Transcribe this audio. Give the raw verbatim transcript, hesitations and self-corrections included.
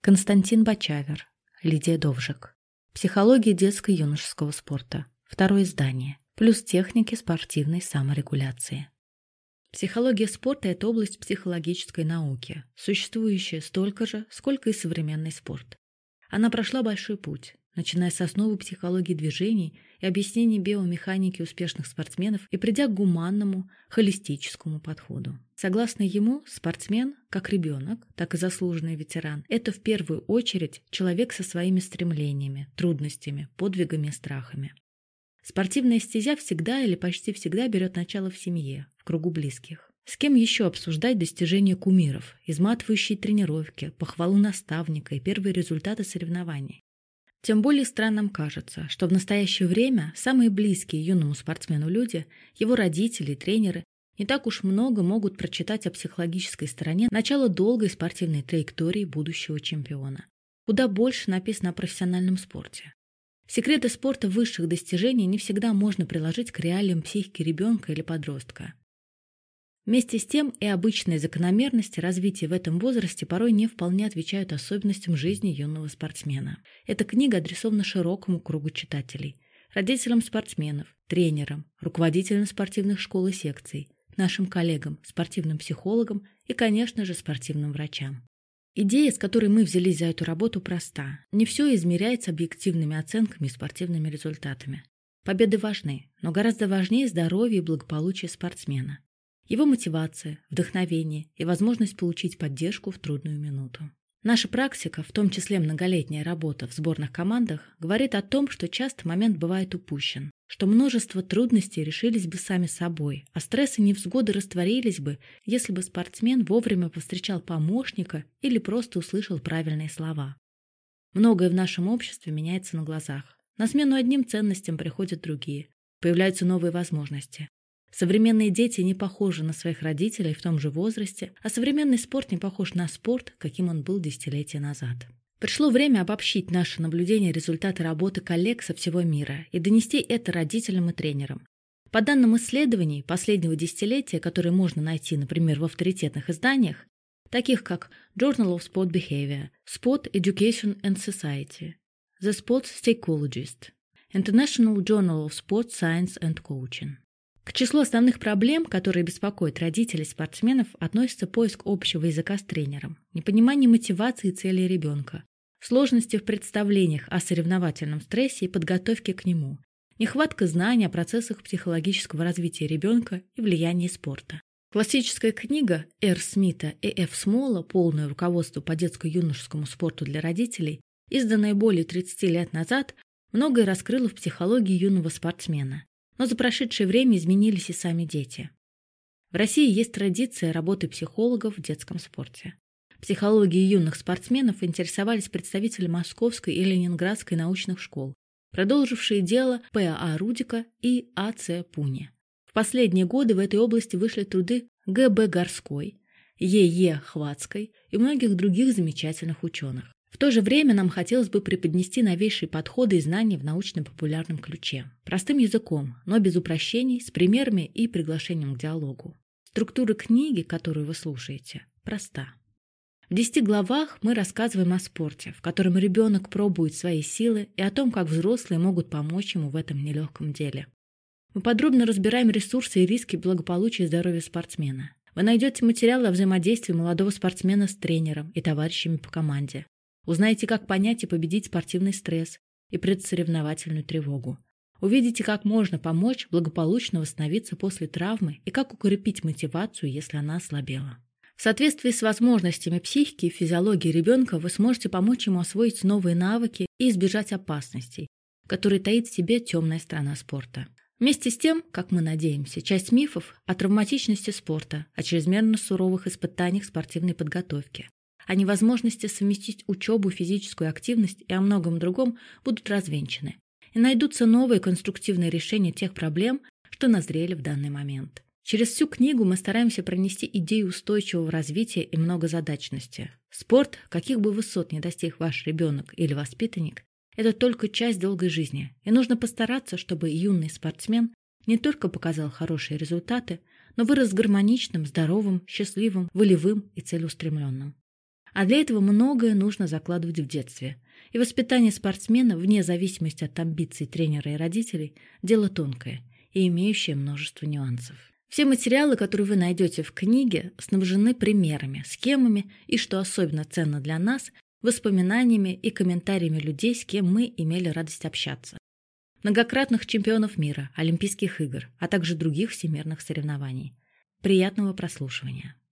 Константин Бачавер, Лидия Довжик. Психология детско-юношеского спорта. Второе издание. Плюс техники спортивной саморегуляции. Психология спорта – это область психологической науки, существующая столько же, сколько и современный спорт. Она прошла большой путь, начиная с основы психологии движений и объяснений биомеханики успешных спортсменов и придя к гуманному, холистическому подходу. Согласно ему, спортсмен, как ребенок, так и заслуженный ветеран, это в первую очередь человек со своими стремлениями, трудностями, подвигами и страхами. Спортивная стезя всегда или почти всегда берет начало в семье, в кругу близких. С кем еще обсуждать достижения кумиров, изматывающие тренировки, похвалу наставника и первые результаты соревнований? Тем более странным кажется, что в настоящее время самые близкие юному спортсмену люди, его родители и тренеры, не так уж много могут прочитать о психологической стороне начала долгой спортивной траектории будущего чемпиона. Куда больше написано о профессиональном спорте. Секреты спорта высших достижений не всегда можно приложить к реалиям психики ребенка или подростка. Вместе с тем и обычные закономерности развития в этом возрасте порой не вполне отвечают особенностям жизни юного спортсмена. Эта книга адресована широкому кругу читателей, родителям спортсменов, тренерам, руководителям спортивных школ и секций, нашим коллегам, спортивным психологам и, конечно же, спортивным врачам. Идея, с которой мы взялись за эту работу, проста. Не все измеряется объективными оценками и спортивными результатами. Победы важны, но гораздо важнее здоровье и благополучие спортсмена. Его мотивация, вдохновение и возможность получить поддержку в трудную минуту. Наша практика, в том числе многолетняя работа в сборных командах, говорит о том, что часто момент бывает упущен, что множество трудностей решились бы сами собой, а стресс и невзгоды растворились бы, если бы спортсмен вовремя повстречал помощника или просто услышал правильные слова. Многое в нашем обществе меняется на глазах. На смену одним ценностям приходят другие. Появляются новые возможности. Современные дети не похожи на своих родителей в том же возрасте, а современный спорт не похож на спорт, каким он был десятилетия назад. Пришло время обобщить наши наблюдения и результаты работы коллег со всего мира и донести это родителям и тренерам. По данным исследований последнего десятилетия, которые можно найти, например, в авторитетных изданиях, таких как Journal of Sport Behavior, Sport Education and Society, The Sports Psychologist, International Journal of Sport Science and Coaching. К числу основных проблем, которые беспокоят родителей спортсменов, относится поиск общего языка с тренером, непонимание мотивации и целей ребенка, сложности в представлениях о соревновательном стрессе и подготовке к нему, нехватка знаний о процессах психологического развития ребенка и влиянии спорта. Классическая книга Р. Смита и Ф. Смола «Полное руководство по детско-юношескому спорту для родителей», изданная более тридцати лет назад, многое раскрыла в психологии юного спортсмена. Но за прошедшее время изменились и сами дети. В России есть традиция работы психологов в детском спорте. Психологией юных спортсменов интересовались представители Московской и Ленинградской научных школ, продолжившие дело П. А. Рудика и А. Ц. Пуни. В последние годы в этой области вышли труды Г. Б. Горской, Е. Е. Хвацкой и многих других замечательных ученых. В то же время нам хотелось бы преподнести новейшие подходы и знания в научно-популярном ключе. Простым языком, но без упрощений, с примерами и приглашением к диалогу. Структура книги, которую вы слушаете, проста. В десяти главах мы рассказываем о спорте, в котором ребенок пробует свои силы, и о том, как взрослые могут помочь ему в этом нелегком деле. Мы подробно разбираем ресурсы и риски благополучия и здоровья спортсмена. Вы найдете материалы о взаимодействии молодого спортсмена с тренером и товарищами по команде. Узнаете, как понять и победить спортивный стресс и предсоревновательную тревогу. Увидите, как можно помочь благополучно восстановиться после травмы и как укрепить мотивацию, если она ослабела. В соответствии с возможностями психики и физиологии ребенка вы сможете помочь ему освоить новые навыки и избежать опасностей, которые таит в себе темная сторона спорта. Вместе с тем, как мы надеемся, часть мифов о травматичности спорта, о чрезмерно суровых испытаниях спортивной подготовки, о невозможности совместить учебу, физическую активность и о многом другом будут развенчаны, и найдутся новые конструктивные решения тех проблем, что назрели в данный момент. Через всю книгу мы стараемся пронести идею устойчивого развития и многозадачности. Спорт, каких бы высот ни достиг ваш ребенок или воспитанник, это только часть долгой жизни, и нужно постараться, чтобы юный спортсмен не только показал хорошие результаты, но вырос гармоничным, здоровым, счастливым, волевым и целеустремленным. А для этого многое нужно закладывать в детстве. И воспитание спортсмена, вне зависимости от амбиций тренера и родителей, дело тонкое и имеющее множество нюансов. Все материалы, которые вы найдете в книге, снабжены примерами, схемами и, что особенно ценно для нас, воспоминаниями и комментариями людей, с кем мы имели радость общаться. Многократных чемпионов мира, Олимпийских игр, а также других всемирных соревнований. Приятного прослушивания.